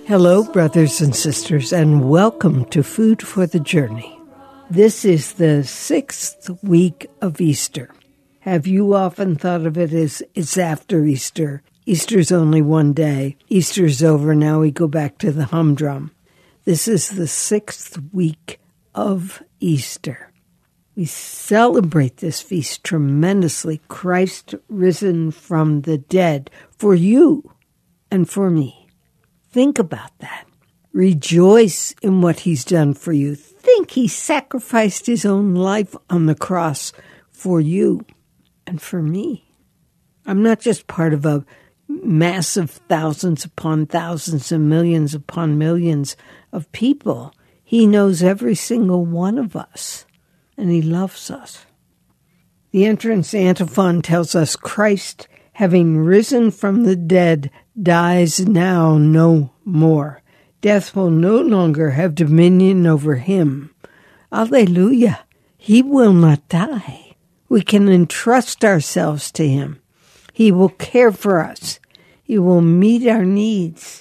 Hello, brothers and sisters, and welcome to Food for the Journey. This is the 6th week of Easter. Have you often thought of it as it's after Easter? Easter's only one day. Easter's over, now we go back to the humdrum. This is the 6th week of Easter. We celebrate this feast tremendously. Christ risen from the dead for you and for me. Think about that. Rejoice in what he's done for you. Think he sacrificed his own life on the cross for you and for me. I'm not just part of a massive thousands upon thousands and millions upon millions of people. He knows every single one of us, and he loves us. The entrance antiphon tells us Christ, having risen from the dead, dies now no more. Death will no longer have dominion over him. Alleluia! He will not die. We can entrust ourselves to him. He will care for us. He will meet our needs.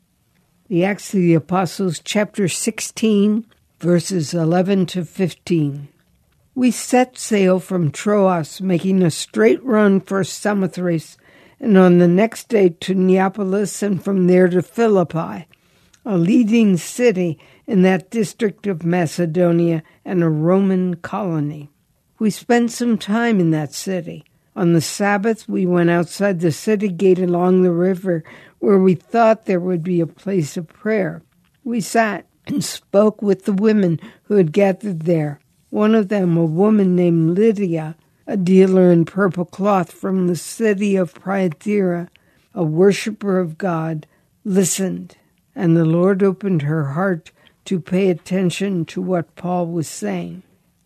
The Acts of the Apostles, chapter 16, verses 11 to 15. We set sail from Troas, making a straight run for Samothrace, and on the next day to Neapolis, and from there to Philippi, a leading city in that district of Macedonia and a Roman colony. We spent some time in that city. On the Sabbath, we went outside the city gate along the river, where we thought there would be a place of prayer. We sat and spoke with the women who had gathered there. One of them, a woman named Lydia, a dealer in purple cloth from the city of Thyatira, a worshiper of God, listened, and the Lord opened her heart to pay attention to what Paul was saying.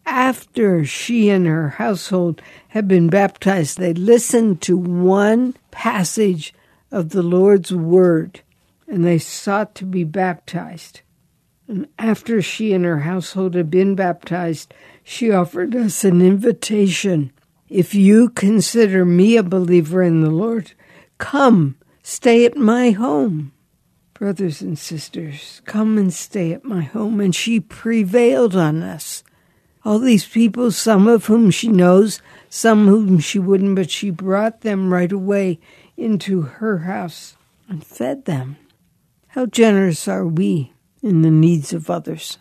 After she and her household had been baptized, they listened to one passage of the Lord's word, and they sought to be baptized. And after she and her household had been baptized, she offered us an invitation. If you consider me a believer in the Lord, come, stay at my home. Brothers and sisters, come and stay at my home. And she prevailed on us. All these people, some of whom she knows, some whom she wouldn't, but she brought them right away into her house and fed them. How generous are we in the needs of others?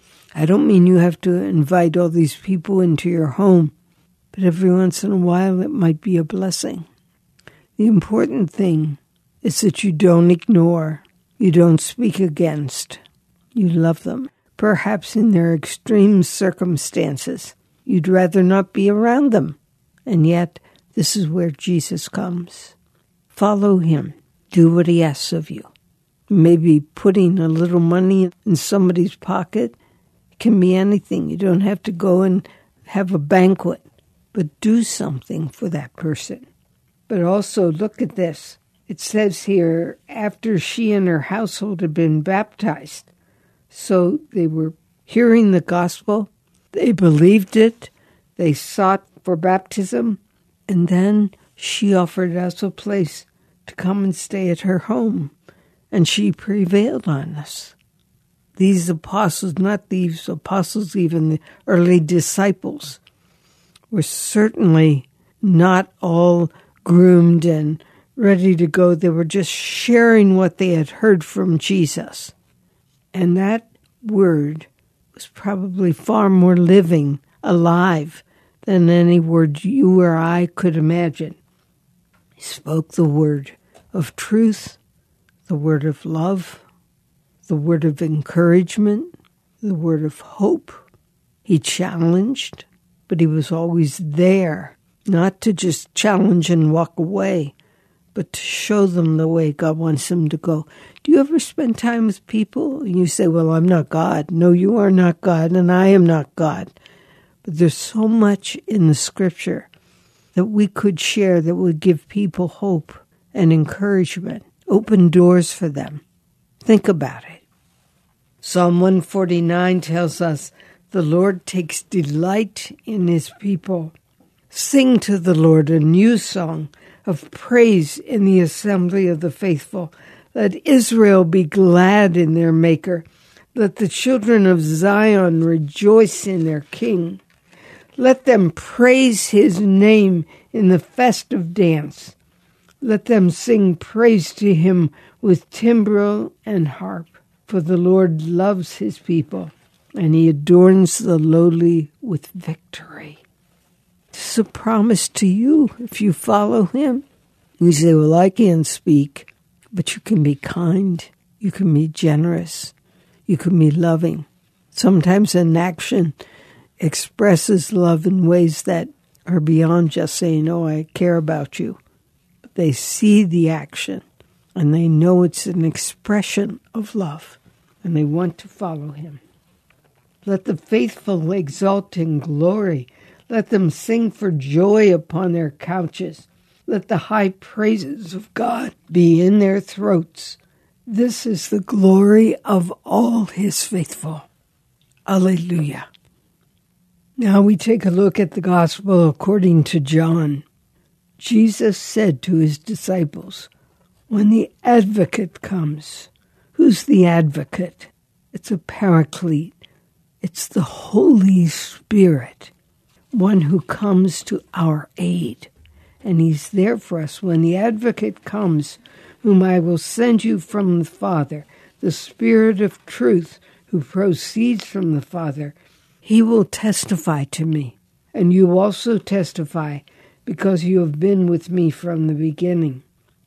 I don't mean you have to invite all these people into your home, but every once in a while it might be a blessing. The important thing is that you don't ignore, you don't speak against, you love them. Perhaps in their extreme circumstances, you'd rather not be around them, and yet this is where Jesus comes. Follow him. Do what he asks of you. Maybe putting a little money in somebody's pocket. It can be anything. You don't have to go and have a banquet, but do something for that person. But also look at this. It says here, after she and her household had been baptized. So they were hearing the gospel. They believed it. They sought for baptism. And then she offered us a place to come and stay at her home. And she prevailed on us. These apostles, not these apostles, even the early disciples, were certainly not all groomed and ready to go. They were just sharing what they had heard from Jesus. And that word was probably far more living, alive, than any word you or I could imagine. He spoke the word of truth, the word of love, the word of encouragement, the word of hope. He challenged, but he was always there, not to just challenge and walk away, but to show them the way God wants them to go. Do you ever spend time with people and you say, well, I'm not God. No, you are not God, and I am not God. But there's so much in the scripture that we could share that would give people hope and encouragement, open doors for them. Think about it. Psalm 149 tells us, the Lord takes delight in his people. Sing to the Lord a new song of praise in the assembly of the faithful. Let Israel be glad in their Maker. Let the children of Zion rejoice in their King. Let them praise his name in the festive dance. Let them sing praise to him with timbrel and harp. For the Lord loves his people, and he adorns the lowly with victory. This is a promise to you if you follow him. You say, well, I can't speak, but you can be kind. You can be generous. You can be loving. Sometimes an action expresses love in ways that are beyond just saying, oh, I care about you. But they see the action, and they know it's an expression of love, and they want to follow him. Let the faithful exult in glory. Let them sing for joy upon their couches. Let the high praises of God be in their throats. This is the glory of all his faithful. Alleluia. Now we take a look at the Gospel according to John. Jesus said to his disciples, when the advocate comes, who's the advocate? It's a paraclete. It's the Holy Spirit, one who comes to our aid. And he's there for us. When the advocate comes, whom I will send you from the Father, the Spirit of truth who proceeds from the Father, he will testify to me. And you also testify, because you have been with me from the beginning.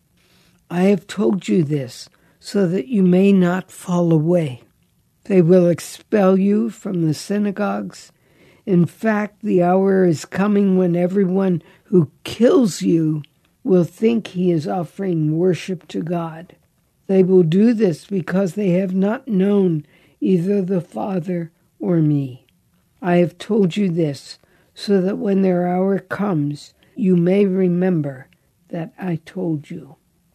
I have told you this, so that you may not fall away. They will expel you from the synagogues. In fact, the hour is coming when everyone who kills you will think he is offering worship to God. They will do this because they have not known either the Father or me. I have told you this, so that when their hour comes, you may remember that I told you.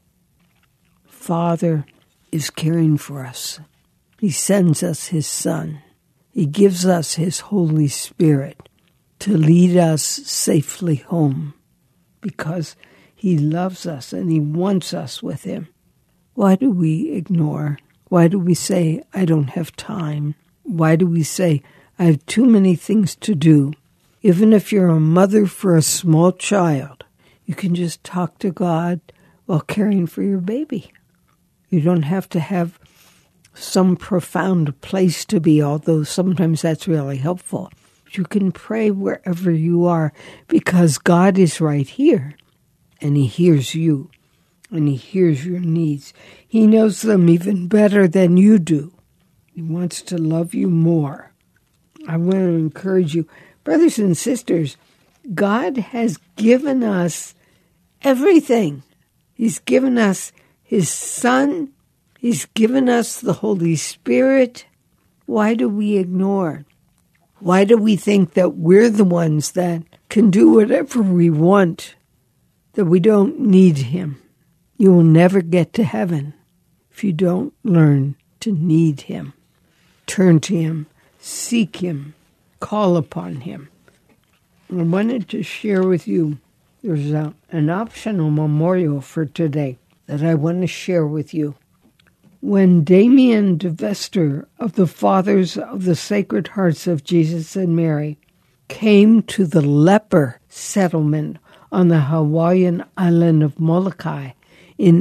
Father is caring for us. He sends us his Son. He gives us his Holy Spirit to lead us safely home because he loves us and he wants us with him. Why do we ignore? Why do we say, I don't have time? Why do we say, I have too many things to do? Even if you're a mother for a small child, you can just talk to God while caring for your baby. You don't have to have some profound place to be, although sometimes that's really helpful. You can pray wherever you are because God is right here and he hears you and he hears your needs. He knows them even better than you do. He wants to love you more. I want to encourage you, brothers and sisters, God has given us everything. He's given us his Son. He's given us the Holy Spirit. Why do we ignore? Why do we think that we're the ones that can do whatever we want, that we don't need him? You will never get to heaven if you don't learn to need him. Turn to him, seek him, call upon him. I wanted to share with you, there's an optional memorial for today that I want to share with you. When Damien DeVester of the Fathers of the Sacred Hearts of Jesus and Mary came to the leper settlement on the Hawaiian island of Molokai in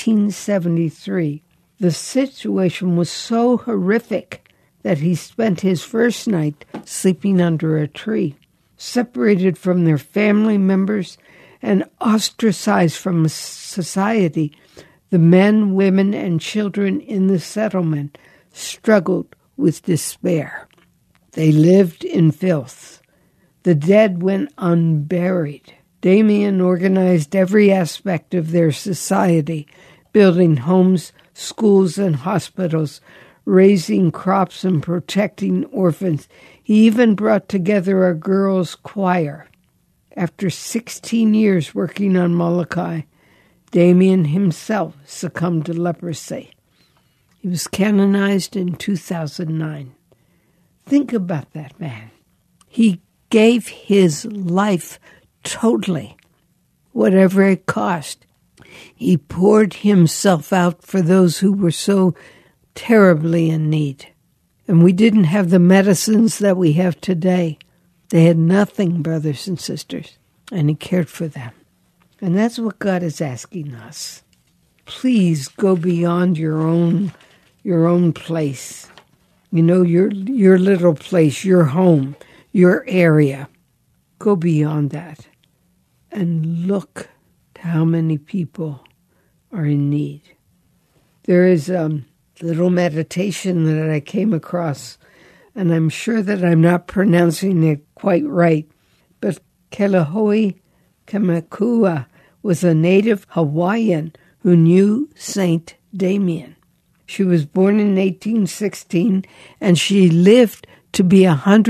1873, the situation was so horrific that he spent his first night sleeping under a tree, separated from their family members and ostracized from society. The men, women, and children in the settlement struggled with despair. They lived in filth. The dead went unburied. Damien organized every aspect of their society, building homes, schools, and hospitals, raising crops and protecting orphans. He even brought together a girls' choir. After 16 years working on Molokai, Damien himself succumbed to leprosy. He was canonized in 2009. Think about that man. He gave his life totally, whatever it cost. He poured himself out for those who were so terribly in need. And we didn't have the medicines that we have today. They had nothing, brothers and sisters, and he cared for them. And that's what God is asking us. Please go beyond your own place. You know, your little place, your home, your area. Go beyond that and look at how many people are in need. There is a little meditation that I came across, and I'm sure that I'm not pronouncing it quite right, but Kelahoe Kamakua was a native Hawaiian who knew Saint Damien. She was born in 1816, and she lived to be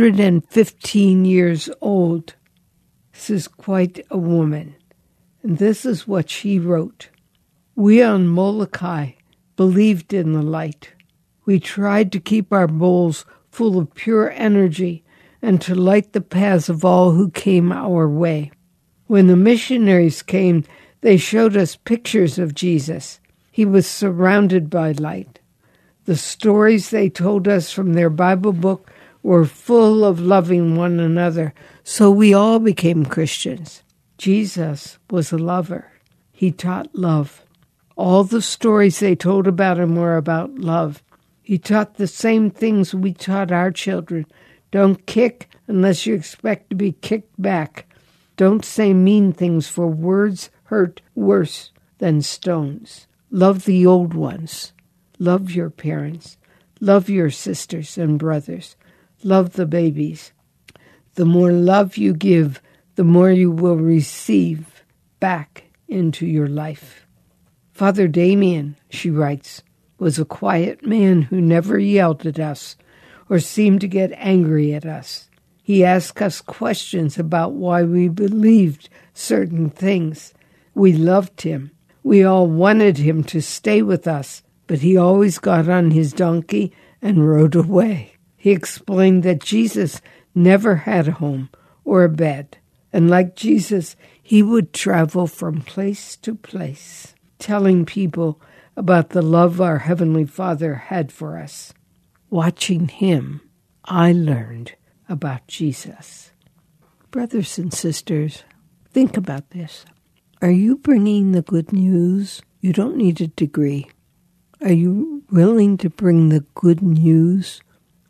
115 years old. This is quite a woman. And this is what she wrote. We on Molokai believed in the light. We tried to keep our bowls full of pure energy and to light the paths of all who came our way. When the missionaries came, they showed us pictures of Jesus. He was surrounded by light. The stories they told us from their Bible book were full of loving one another, so we all became Christians. Jesus was a lover. He taught love. All the stories they told about him were about love. He taught the same things we taught our children. Don't kick unless you expect to be kicked back. Don't say mean things, for words hurt worse than stones. Love the old ones. Love your parents. Love your sisters and brothers. Love the babies. The more love you give, the more you will receive back into your life. Father Damien, she writes, was a quiet man who never yelled at us or seemed to get angry at us. He asked us questions about why we believed certain things. We loved him. We all wanted him to stay with us, but he always got on his donkey and rode away. He explained that Jesus never had a home or a bed, and like Jesus, he would travel from place to place, telling people about the love our Heavenly Father had for us. Watching him, I learned about Jesus. Brothers and sisters, think about this. Are you bringing the good news? You don't need a degree. Are you willing to bring the good news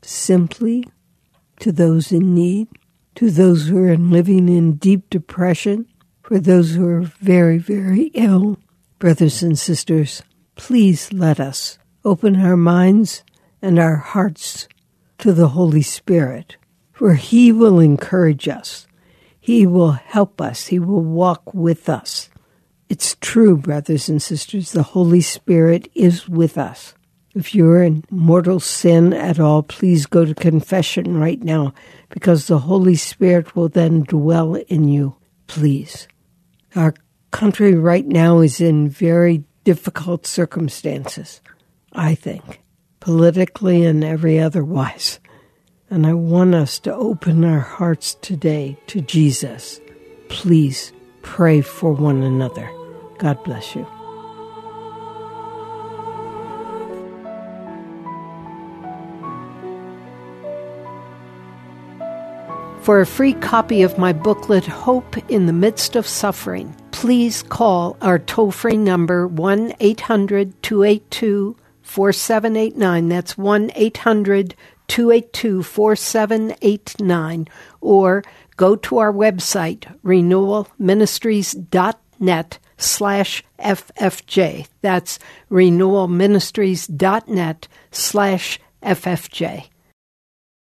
simply to those in need, to those who are living in deep depression, for those who are very, very ill? Brothers and sisters, please let us open our minds and our hearts to the Holy Spirit, for he will encourage us. He will help us. He will walk with us. It's true, brothers and sisters, the Holy Spirit is with us. If you're in mortal sin at all, please go to confession right now, because the Holy Spirit will then dwell in you. Please. Our country right now is in very difficult circumstances, I think, politically and every otherwise. And I want us to open our hearts today to Jesus. Please pray for one another. God bless you. For a free copy of my booklet, Hope in the Midst of Suffering, please call our toll-free number 1-800-282-4789. That's 1-800-282-4789. Or go to our website, renewalministries.net/FFJ. That's renewalministries.net/FFJ.